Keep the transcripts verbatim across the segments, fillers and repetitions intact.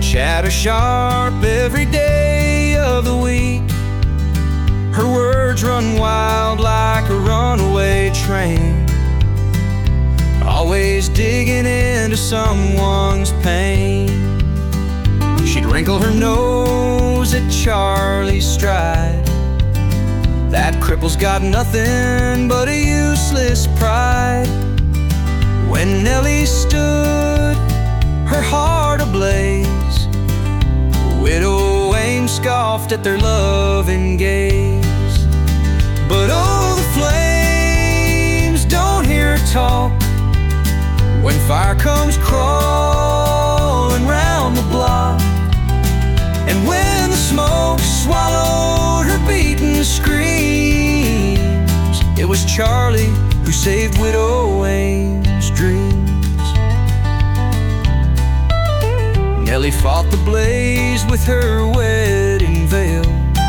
chatter sharp every day of the week. Her words run wild like a runaway train, always digging into someone's pain. She'd wrinkle her nose at Charlie's stride. That cripple's got nothing but a useless pride. When Nellie stood, her heart ablaze, Widow Ames scoffed at their loving gaze. But oh, the flames don't hear her talk when fire comes crawling round the block. And when the smoke swallowed her beating screams, it was Charlie who saved Widow Ames' dreams. Nellie fought the blaze with her wedding veil.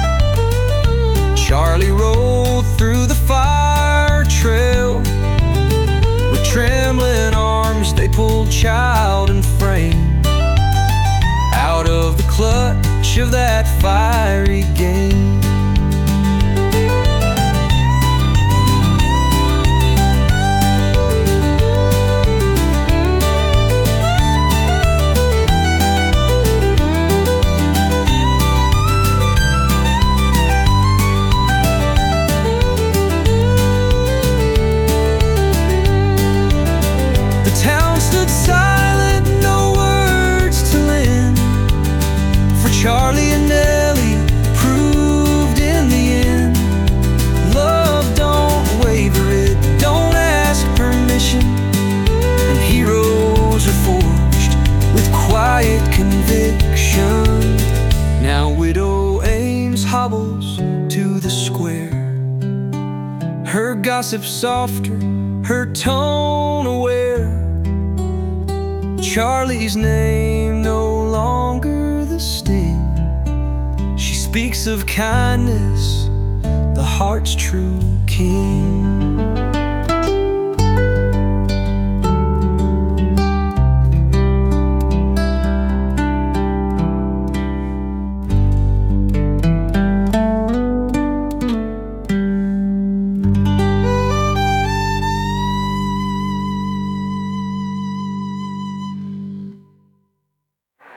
Charlie rolled through the fire trail. With trembling arms they pulled child and frame out of the clutch of that fiery game. The town stood silent, no words to lend, for Charlie and Nellie proved in the end, love don't waver, it don't ask permission, and heroes are forged with quiet conviction. Now Widow Ames hobbles to the square, her gossip softer, her tone aware. Charlie's name no longer the sting. She speaks of kindness, the heart's true king.